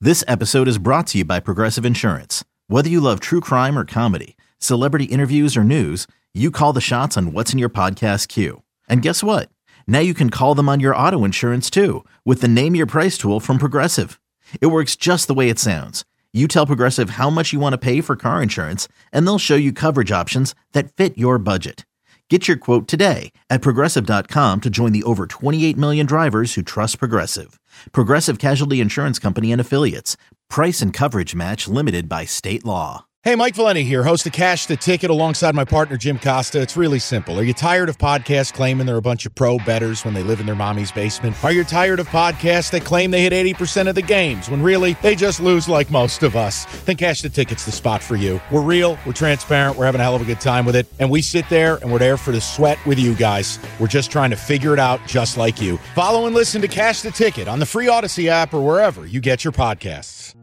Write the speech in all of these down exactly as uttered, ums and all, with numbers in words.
This episode is brought to you by Progressive Insurance. Whether you love true crime or comedy, celebrity interviews or news, you call the shots on what's in your podcast queue. And guess what? Now you can call them on your auto insurance too with the Name Your Price tool from Progressive. It works just the way it sounds. You tell Progressive how much you want to pay for car insurance, and they'll show you coverage options that fit your budget. Get your quote today at Progressive dot com to join the over twenty-eight million drivers who trust Progressive. Progressive Casualty Insurance Company and Affiliates. Price and coverage match limited by state law. Hey, Mike Valenti here, host of Cash the Ticket alongside my partner Jim Costa. It's really simple. Are you tired of podcasts claiming they're a bunch of pro bettors when they live in their mommy's basement? Are you tired of podcasts that claim they hit eighty percent of the games when really they just lose like most of us? Then Cash the Ticket's the spot for you. We're real, we're transparent, we're having a hell of a good time with it, and we sit there and we're there for the sweat with you guys. We're just trying to figure it out just like you. Follow and listen to Cash the Ticket on the free Odyssey app or wherever you get your podcasts.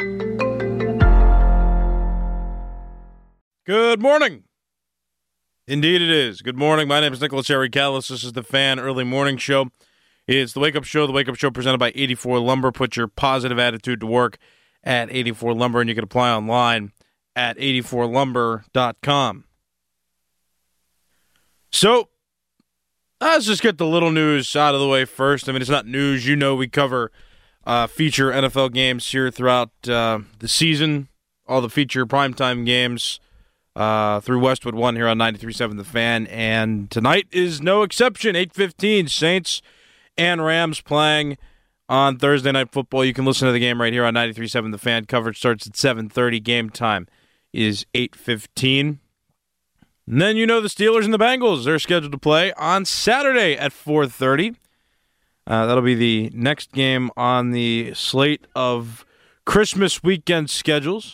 Good morning. Indeed it is. Good morning. My name is Nicholas Harry Callis. This is the Fan Early Morning Show. It's the Wake Up Show. The Wake Up Show presented by eighty-four Lumber. Put your positive attitude to work at eighty-four Lumber, and you can apply online at eighty-four lumber dot com. So, let's just get the little news out of the way first. I mean, it's not news. You know we cover uh, feature N F L games here throughout uh, the season, all the feature primetime games. Uh, through Westwood One here on ninety-three point seven The Fan, and tonight is no exception. eight fifteen, Saints and Rams playing on Thursday Night Football. You can listen to the game right here on ninety-three point seven The Fan. Coverage starts at seven thirty. Game time is eight fifteen. And then you know the Steelers and the Bengals. They're scheduled to play on Saturday at four thirty. Uh, that'll be the next game on the slate of Christmas weekend schedules.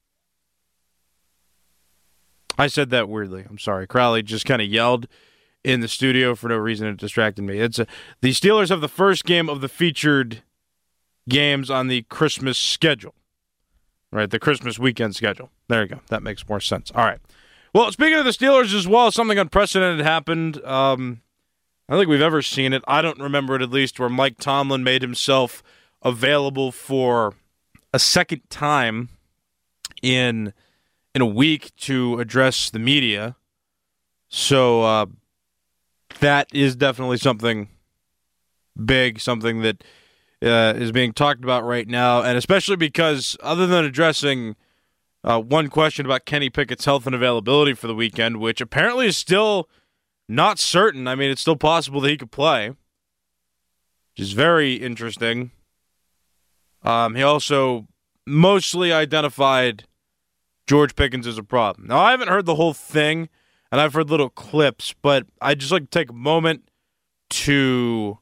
I said that weirdly. I'm sorry. Crowley just kind of yelled in the studio for no reason. It distracted me. It's a, the Steelers have the first game of the featured games on the Christmas schedule. Right, the Christmas weekend schedule. There you go. That makes more sense. All right. Well, speaking of the Steelers as well, something unprecedented happened. Um, I don't think we've ever seen it. I don't remember it at least, where Mike Tomlin made himself available for a second time in... in a week to address the media. So uh, that is definitely something big, something that uh, is being talked about right now, and especially because other than addressing uh, one question about Kenny Pickett's health and availability for the weekend, which apparently is still not certain. I mean, it's still possible that he could play, which is very interesting. Um, he also mostly identified George Pickens is a problem. Now, I haven't heard the whole thing, and I've heard little clips, but I'd just like to take a moment to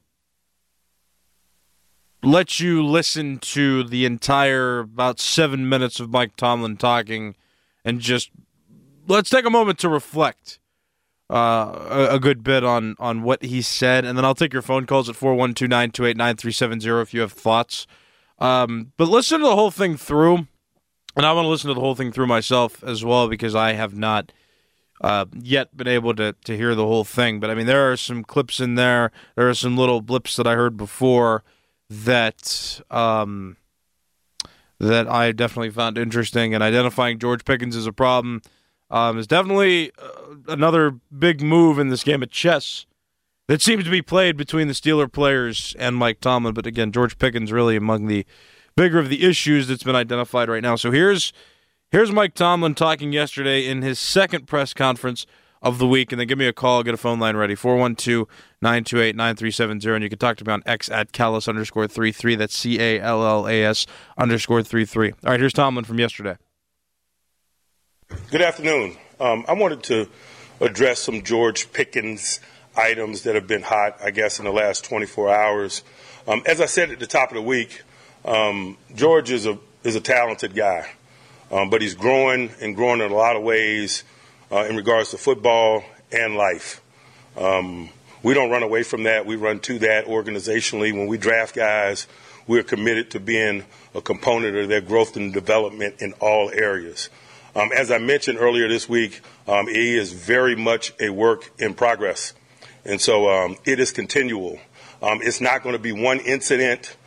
let you listen to the entire about seven minutes of Mike Tomlin talking, and just let's take a moment to reflect uh, a, a good bit on, on what he said, and then I'll take your phone calls at four one two, nine two eight, nine three seven zero if you have thoughts. Um, but listen to the whole thing through. And I want to listen to the whole thing through myself as well, because I have not uh, yet been able to, to hear the whole thing. But, I mean, there are some clips in there. There are some little blips that I heard before that um, that I definitely found interesting. And identifying George Pickens as a problem um, is definitely uh, another big move in this game of chess that seems to be played between the Steeler players and Mike Tomlin. But, again, George Pickens really among the bigger of the issues that's been identified right now. So here's here's Mike Tomlin talking yesterday in his second press conference of the week, and then give me a call, get a phone line ready, four one two, nine two eight, nine three seven zero, and you can talk to me on X at Callis underscore three three. That's C A L L A S underscore three three. All right, here's Tomlin from yesterday. Good afternoon. Um, I wanted to address some George Pickens items that have been hot, I guess, in the last twenty-four hours. Um, as I said at the top of the week, Um, George is a is a talented guy, um, but he's growing and growing in a lot of ways uh, in regards to football and life. Um, we don't run away from that. We run to that organizationally. When we draft guys, we're committed to being a component of their growth and development in all areas. Um, as I mentioned earlier this week, um, he is very much a work in progress. And so um, it is continual. Um, it's not going to be one incident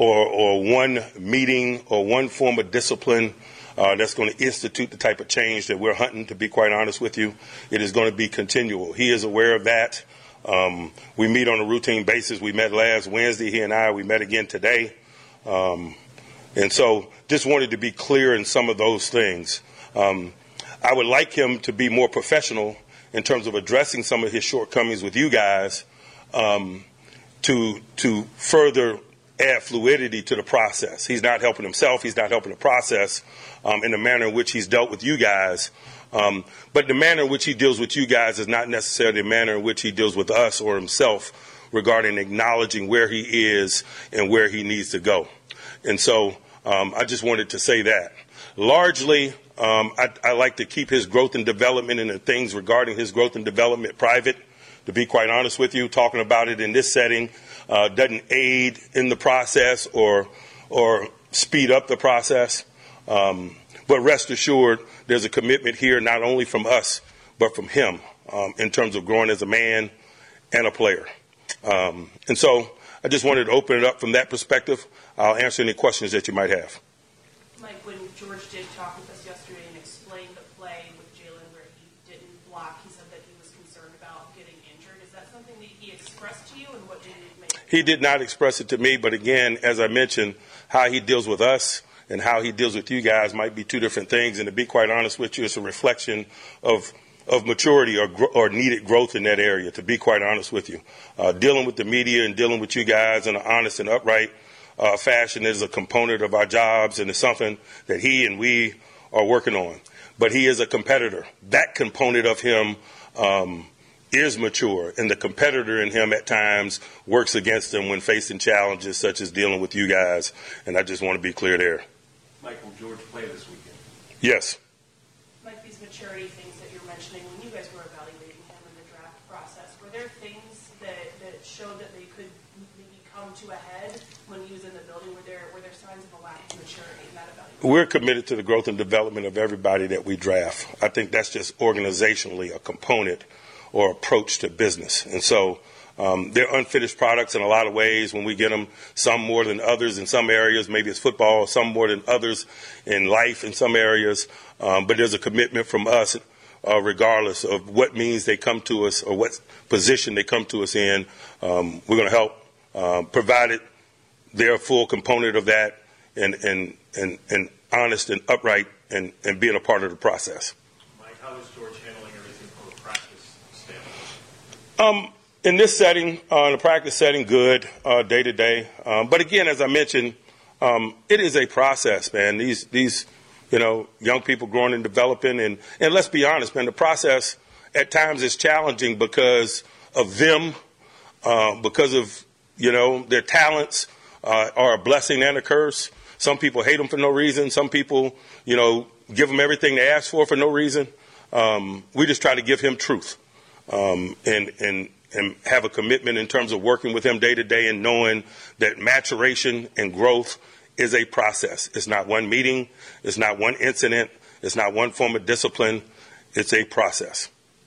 or, or one meeting or one form of discipline uh, that's going to institute the type of change that we're hunting, to be quite honest with you. It is going to be continual. He is aware of that. Um, we meet on a routine basis. We met last Wednesday, he and I. We met again today. Um, and so just wanted to be clear in some of those things. Um, I would like him to be more professional in terms of addressing some of his shortcomings with you guys, um, to to further add fluidity to the process. He's not helping himself. He's not helping the process um, in the manner in which he's dealt with you guys. Um, but the manner in which he deals with you guys is not necessarily the manner in which he deals with us or himself regarding acknowledging where he is and where he needs to go. And so um, I just wanted to say that. Largely, um, I, I like to keep his growth and development and the things regarding his growth and development private, to be quite honest with you. Talking about it in this setting uh, doesn't aid in the process or or speed up the process. Um, but rest assured, there's a commitment here not only from us, but from him um, in terms of growing as a man and a player. Um, and so I just wanted to open it up from that perspective. I'll answer any questions that you might have. Mike, when George did talk with us yesterday and explain the play with Jalen where he didn't block, he said that he was concerned about getting injured. Is that something that he expressed to you, and what did it make? He did not express it to me, but again, as I mentioned, how he deals with us and how he deals with you guys might be two different things. And to be quite honest with you, it's a reflection of of maturity or or needed growth in that area, to be quite honest with you. Uh, dealing with the media and dealing with you guys in an honest and upright uh, fashion is a component of our jobs, and it's something that he and we are working on. But he is a competitor. That component of him um, is mature, and the competitor in him at times works against him when facing challenges such as dealing with you guys, and I just want to be clear there. Michael, George play this weekend? Yes. Mike, these maturity things that you're mentioning, when you guys were evaluating him in the draft process, were there things that, that showed that they could maybe come to a head when he was in the building? Were there, were there signs of a lack of maturity in that evaluation? We're committed to the growth and development of everybody that we draft. I think that's just organizationally a component or approach to business. And so um, they're unfinished products in a lot of ways when we get them, some more than others in some areas. Maybe it's football, some more than others in life in some areas. Um, but there's a commitment from us, uh, regardless of what means they come to us or what position they come to us in. Um, we're going to help, uh, provided they're a full component of that and, and, and, and honest and upright and, and being a part of the process. Mike, how is George handling everything from a practice standpoint? Um, in this setting, uh, in a practice setting, good, uh, day to day. Um, but again, as I mentioned, um, it is a process, man. These, these, you know, young people growing and developing, and, and let's be honest, man, the process at times is challenging because of them, uh, because of, you know, their talents uh, are a blessing and a curse. Some people hate them for no reason. Some people, you know, give them everything they ask for for no reason. Um, we just try to give him truth, um, and, and, and have a commitment in terms of working with him day to day and knowing that maturation and growth is a process. It's not one meeting. It's not one incident. It's not one form of discipline. It's a process.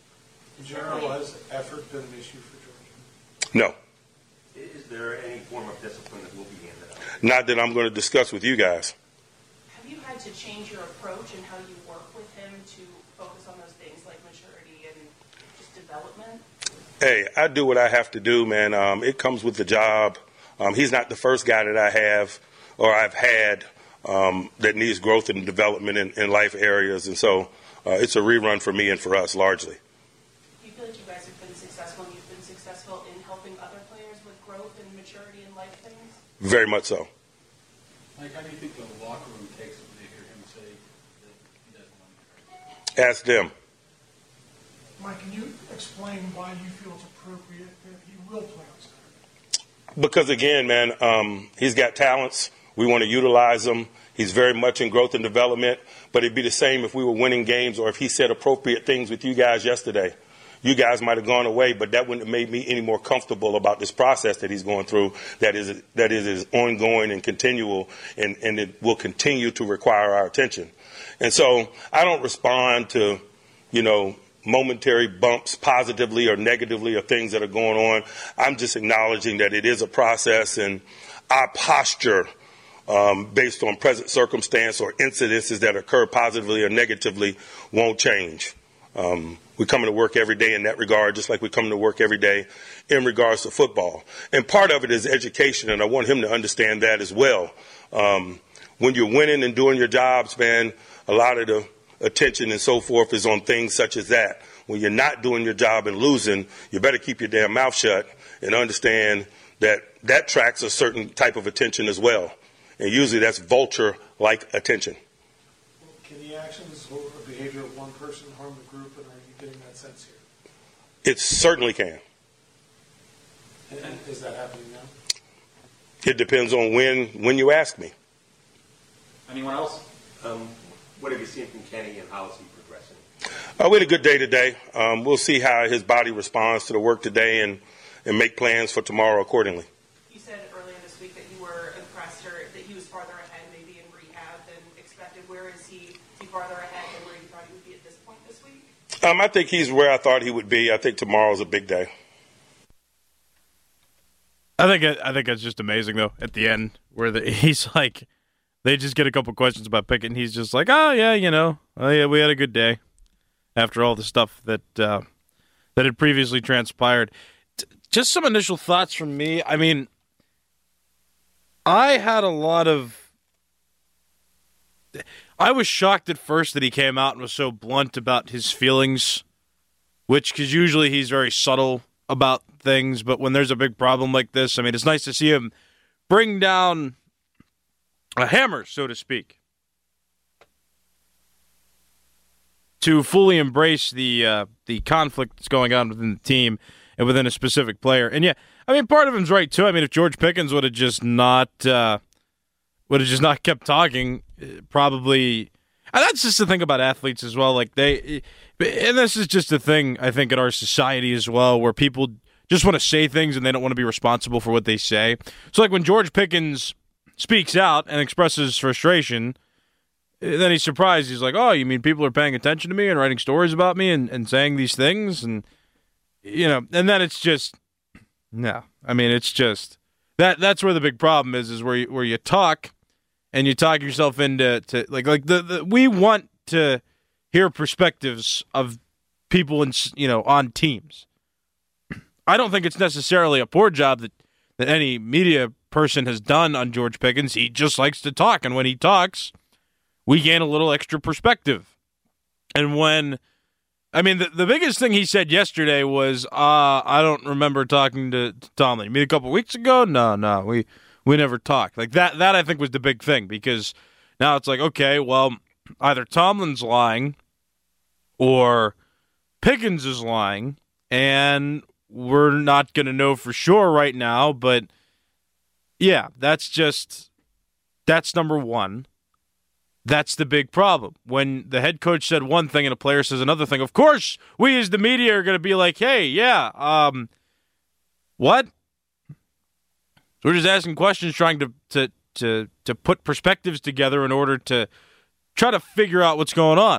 In general, has effort been an issue for George? No. Is there any form of discipline that will be handed out? Not that I'm going to discuss with you guys. Have you had to change your approach and how you work with him to focus on those things like maturity and just development? Hey, I do what I have to do, man. Um, it comes with the job. Um, he's not the first guy that I have or I've had um, that needs growth and development in, in life areas. And so uh, it's a rerun for me and for us largely. Do you feel like you guys have been successful and you've been successful in helping other players with growth and maturity in life things? Very much so. Mike, how do you think the locker room takes it when they hear him say that he doesn't want to be hurt? Ask them. Mike, can you explain why you feel it's appropriate that he will play on Saturday? Because, again, man, um, he's got talents. We want to utilize him. He's very much in growth and development. But it'd be the same if we were winning games or if he said appropriate things with you guys yesterday. You guys might have gone away, but that wouldn't have made me any more comfortable about this process that he's going through that is that is, is ongoing and continual, and, and it will continue to require our attention. And so I don't respond to, you know, momentary bumps positively or negatively or things that are going on. I'm just acknowledging that it is a process, and our posture um, based on present circumstance or incidences that occur positively or negatively won't change. Um, we're coming to work every day in that regard, just like we're coming to work every day in regards to football. And part of it is education, and I want him to understand that as well. Um, when you're winning and doing your jobs, man, a lot of the attention and so forth is on things such as that. When you're not doing your job and losing, you better keep your damn mouth shut and understand that that tracks a certain type of attention as well. And usually that's vulture-like attention. Can the actions or behavior of one person harm the group, and are you getting that sense here? It certainly can. And is that happening now? It depends on when when you ask me. Anyone else? Um, what have you seen from Kenny, and how is he progressing? Uh, we had a good day today. Um, we'll see how his body responds to the work today and, and make plans for tomorrow accordingly. You said earlier this week that you were impressed, or that he was farther ahead maybe in rehab than expected. Where is he? Is he farther ahead than where you thought he would be at this point this week? Um, I think he's where I thought he would be. I think tomorrow's a big day. I think it, I think it's just amazing though. At the end, where the, he's like, they just get a couple questions about Pickett, and he's just like, "Oh yeah, you know, oh, yeah, we had a good day." After all the stuff that uh, that had previously transpired, T- just some initial thoughts from me. I mean, I had a lot of. I was shocked at first that he came out and was so blunt about his feelings, which because usually he's very subtle about things, but when there's a big problem like this, I mean, it's nice to see him bring down a hammer, so to speak, to fully embrace the uh, the conflict that's going on within the team and within a specific player. And yeah, I mean, part of him's right too. I mean, if George Pickens would have just not uh, would have just not kept talking, probably. And that's just the thing about athletes as well. Like they, and this is just a thing I think in our society as well, where people just want to say things and they don't want to be responsible for what they say. So, like when George Pickens speaks out and expresses frustration, then he's surprised. He's like, "Oh, you mean people are paying attention to me and writing stories about me and, and saying these things?" And you know, and then it's just no. I mean, it's just that that's where the big problem is. Is where you, where you talk. And you talk yourself into to, like like the, the we want to hear perspectives of people in, you know, on teams. I don't think it's necessarily a poor job that, that any media person has done on George Pickens. He just likes to talk, and when he talks, we gain a little extra perspective. And when I mean the, the biggest thing he said yesterday was, uh, I don't remember talking to, to Tomlin. You mean a couple weeks ago? No, no, we. We never talked. Like that that I think was the big thing, because now it's like, okay, well, either Tomlin's lying or Pickens is lying, and we're not going to know for sure right now, but yeah, that's just that's number one. That's the big problem. When the head coach said one thing and a player says another thing, of course, we as the media are going to be like, "Hey, yeah, um what?" We're just asking questions, trying to, to to to put perspectives together in order to try to figure out what's going on.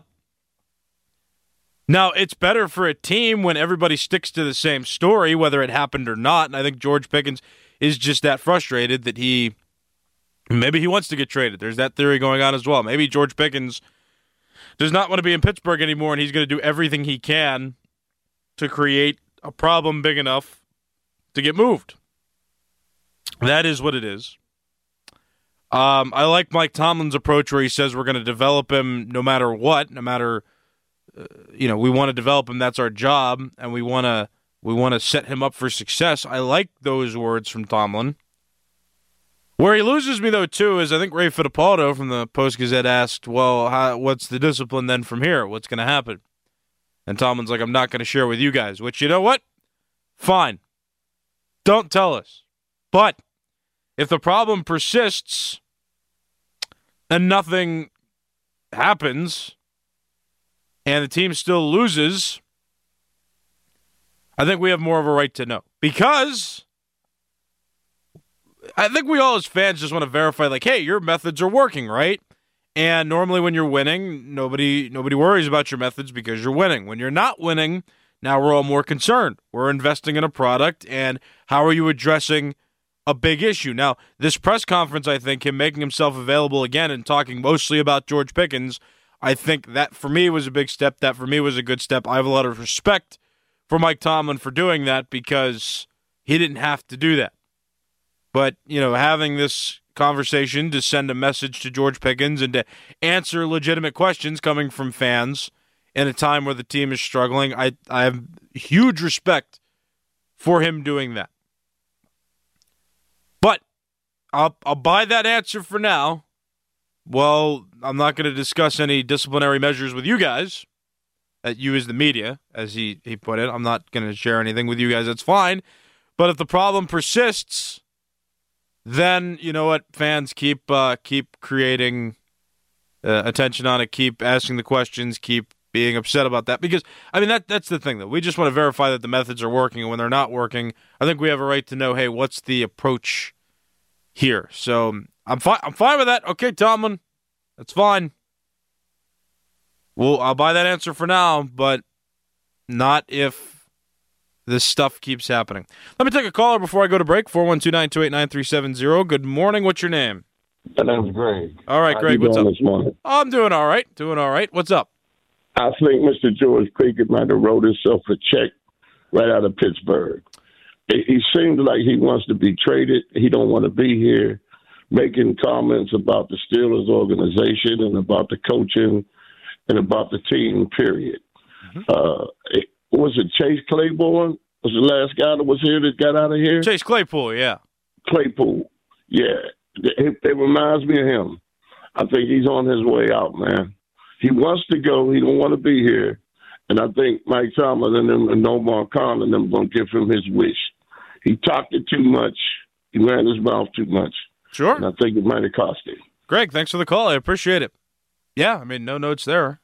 Now, it's better for a team when everybody sticks to the same story, whether it happened or not. And I think George Pickens is just that frustrated that he maybe he wants to get traded. There's that theory going on as well. Maybe George Pickens does not want to be in Pittsburgh anymore, and he's going to do everything he can to create a problem big enough to get moved. That is what it is. Um, I like Mike Tomlin's approach where he says we're going to develop him no matter what, no matter, uh, you know, we want to develop him. That's our job, and we want to we want to set him up for success. I like those words from Tomlin. Where he loses me, though, too, is I think Ray Fittipaldo from the Post-Gazette asked, well, how, what's the discipline then from here? What's going to happen? And Tomlin's like, I'm not going to share with you guys, which, you know what? Fine. Don't tell us. But if the problem persists and nothing happens and the team still loses, I think we have more of a right to know. Because I think we all as fans just want to verify, like, hey, your methods are working, right? And normally when you're winning, nobody nobody worries about your methods because you're winning. When you're not winning, now we're all more concerned. We're investing in a product, and how are you addressing a big issue. Now, this press conference, I think, him making himself available again and talking mostly about George Pickens, I think that for me was a big step. That for me was a good step. I have a lot of respect for Mike Tomlin for doing that because he didn't have to do that. But, you know, having this conversation to send a message to George Pickens and to answer legitimate questions coming from fans in a time where the team is struggling, I, I have huge respect for him doing that. But I'll, I'll buy that answer for now. Well, I'm not going to discuss any disciplinary measures with you guys, at you as the media, as he, he put it. I'm not going to share anything with you guys. That's fine. But if the problem persists, then, you know what, fans, keep uh, keep creating uh, attention on it, keep asking the questions, keep being upset about that. Because, I mean, that that's the thing, though. We just want to verify that the methods are working, and when they're not working, I think we have a right to know, hey, what's the approach here? So I'm fine. I'm fine with that. Okay, Tomlin, that's fine. Well, I'll buy that answer for now, but not if this stuff keeps happening. Let me take a caller before I go to break. four one two, nine two eight, nine three seven zero. Good morning. What's your name? My name's Greg. All right, How Greg, you what's doing up? This morning? I'm doing all right. Doing all right. What's up? I think Mister George Pickens might have wrote himself a check right out of Pittsburgh. It, he seems like he wants to be traded. He don't want to be here, making comments about the Steelers organization and about the coaching and about the team, period. Mm-hmm. Uh, it, was it Chase Claypool? Was the last guy that was here that got out of here? Chase Claypool, yeah. Claypool, yeah. It, it reminds me of him. I think he's on his way out, man. He wants to go. He don't want to be here. And I think Mike Tomlin and them and Nomar Khan and them going to give him his wish. He talked it too much. He ran his mouth too much. Sure. And I think it might have cost him. Greg, thanks for the call. I appreciate it. Yeah, I mean, no notes there.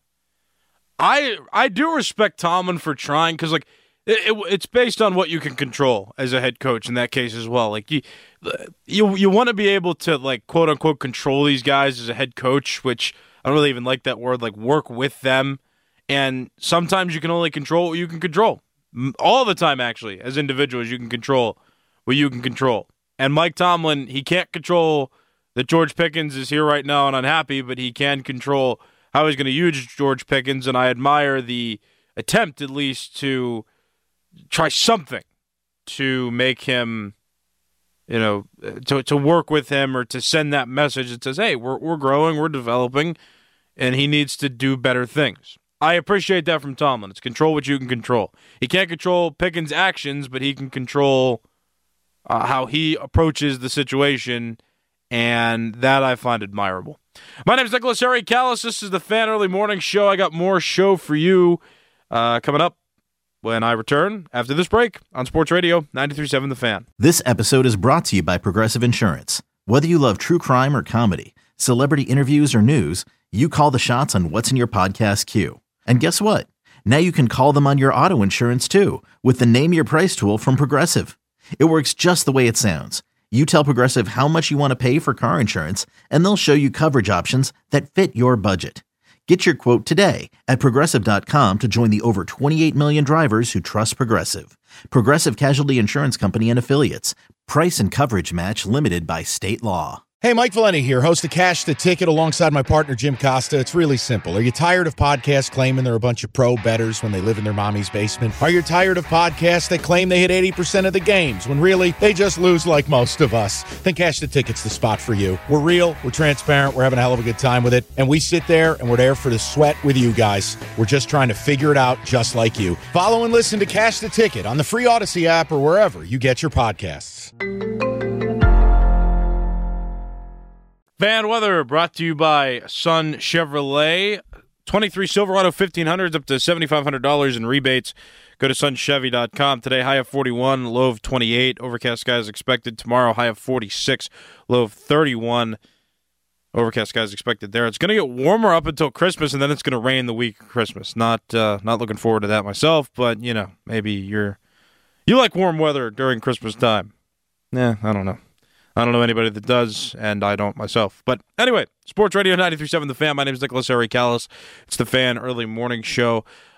I I do respect Tomlin for trying because, like, it, it, it's based on what you can control as a head coach in that case as well. Like, you you, you want to be able to, like, quote-unquote control these guys as a head coach, which I don't really even like that word, like, work with them. And sometimes you can only control what you can control. All the time, actually, as individuals, you can control what you can control. And Mike Tomlin, he can't control that George Pickens is here right now and unhappy, but he can control how he's going to use George Pickens, and I admire the attempt, at least, to try something to make him, you know, to to work with him or to send that message that says, hey, we're we're growing, we're developing, and he needs to do better things. I appreciate that from Tomlin. It's control what you can control. He can't control Pickens' actions, but he can control uh, how he approaches the situation, and that I find admirable. My name is Nicholas Harry Callis. This is the Fan Early Morning Show. I got more show for you uh, coming up when I return after this break on Sports Radio ninety-three point seven The Fan. This episode is brought to you by Progressive Insurance. Whether you love true crime or comedy, celebrity interviews or news, you call the shots on what's in your podcast queue. And guess what? Now you can call them on your auto insurance too with the Name Your Price tool from Progressive. It works just the way it sounds. You tell Progressive how much you want to pay for car insurance, and they'll show you coverage options that fit your budget. Get your quote today at Progressive dot com to join the over twenty-eight million drivers who trust Progressive. Progressive Casualty Insurance Company and Affiliates. Price and coverage match limited by state law. Hey, Mike Valenti here, host of Cash the Ticket alongside my partner, Jim Costa. It's really simple. Are you tired of podcasts claiming they're a bunch of pro bettors when they live in their mommy's basement? Are you tired of podcasts that claim they hit eighty percent of the games when really they just lose like most of us? Then Cash the Ticket's the spot for you. We're real, we're transparent, we're having a hell of a good time with it, and we sit there and we're there for the sweat with you guys. We're just trying to figure it out just like you. Follow and listen to Cash the Ticket on the free Odyssey app or wherever you get your podcasts. Fan weather brought to you by Sun Chevrolet. twenty-three Silverado fifteen hundreds up to seven thousand five hundred dollars in rebates. Go to sun chevy dot com. Today, high of forty-one, low of twenty-eight. Overcast skies expected. Tomorrow, high of forty-six, low of thirty-one. Overcast skies expected there. It's going to get warmer up until Christmas, and then it's going to rain the week of Christmas. Not uh, not looking forward to that myself, but, you know, maybe you're you like warm weather during Christmas time. Yeah, I don't know. I don't know anybody that does, and I don't myself. But anyway, Sports Radio ninety-three point seven The Fan. My name is Nicholas Harry Callis. It's the Fan Early Morning Show.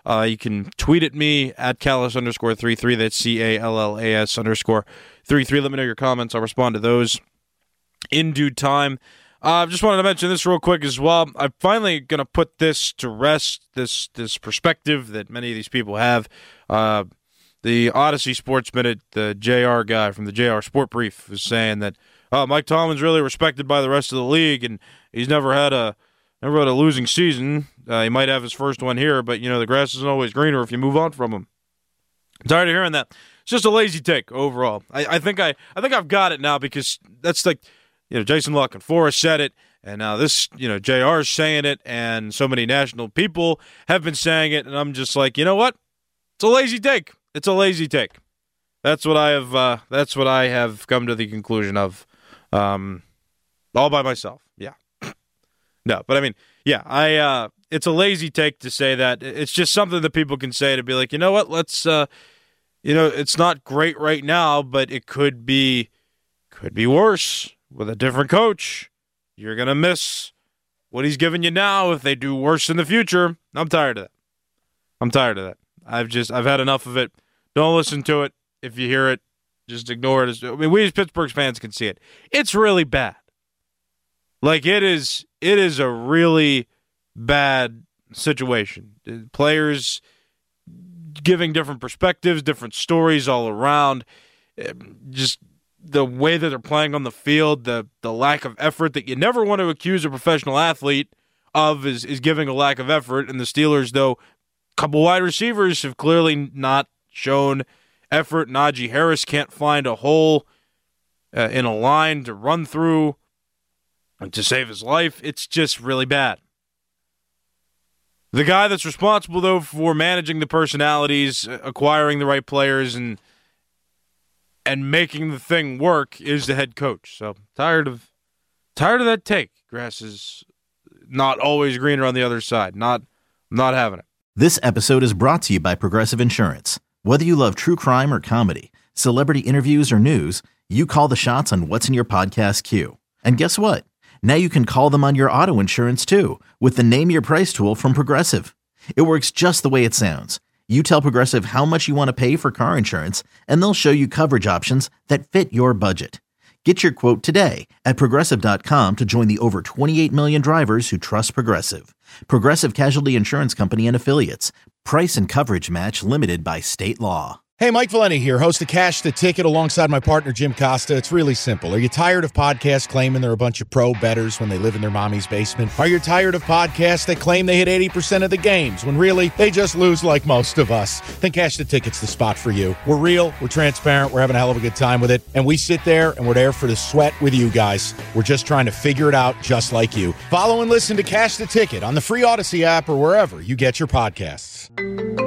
Uh, you can tweet at me at Callas underscore three three. That's C A L L A S underscore three three. Let me know your comments. I'll respond to those in due time. I uh, just wanted to mention this real quick as well. I'm finally going to put this to rest, this this perspective that many of these people have. Uh, the Odyssey Sports Minute, the J R guy from the J R Sport Brief was saying that oh, Mike Tomlin's really respected by the rest of the league, and he's never had a never had a losing season. Uh, he might have his first one here, but you know the grass isn't always greener if you move on from him. I'm tired of hearing that. It's just a lazy take overall. I, I think I I think I've got it now because that's like you know Jason Luck and Forrest said it, and now this you know J R's saying it, and so many national people have been saying it, and I'm just like you know what? It's a lazy take. It's a lazy take. That's what I have. Uh, that's what I have come to the conclusion of, um, all by myself. Yeah, no, but I mean, yeah, I. Uh, it's a lazy take to say that. It's just something that people can say to be like, you know what? Let's. Uh, you know, it's not great right now, but it could be, could be worse with a different coach. You're gonna miss what he's giving you now if they do worse in the future. I'm tired of that. I'm tired of that. I've just. I've had enough of it. Don't listen to it. If you hear it, just ignore it. I mean, we as Pittsburgh fans can see it. It's really bad. Like, it is it is a really bad situation. Players giving different perspectives, different stories all around. Just the way that they're playing on the field, the the lack of effort that you never want to accuse a professional athlete of is, is giving a lack of effort. And the Steelers, though, a couple wide receivers have clearly not shown effort. Najee Harris can't find a hole uh, in a line to run through and to save his life. It's just really bad. The guy that's responsible, though, for managing the personalities, acquiring the right players, and and making the thing work is the head coach. So tired of tired of that take. Grass is not always greener on the other side. Not not having it. This episode is brought to you by Progressive Insurance. Whether you love true crime or comedy, celebrity interviews or news, you call the shots on what's in your podcast queue. And guess what? Now you can call them on your auto insurance too with the Name Your Price tool from Progressive. It works just the way it sounds. You tell Progressive how much you want to pay for car insurance, and they'll show you coverage options that fit your budget. Get your quote today at Progressive dot com to join the over twenty-eight million drivers who trust Progressive. Progressive Casualty Insurance Company and Affiliates. Price and coverage match limited by state law. Hey, Mike Valenti here, host of Cash the Ticket alongside my partner, Jim Costa. It's really simple. Are you tired of podcasts claiming they're a bunch of pro bettors when they live in their mommy's basement? Are you tired of podcasts that claim they hit eighty percent of the games when really they just lose like most of us? Then Cash the Ticket's the spot for you. We're real, we're transparent, we're having a hell of a good time with it, and we sit there and we're there for the sweat with you guys. We're just trying to figure it out just like you. Follow and listen to Cash the Ticket on the free Odyssey app or wherever you get your podcasts.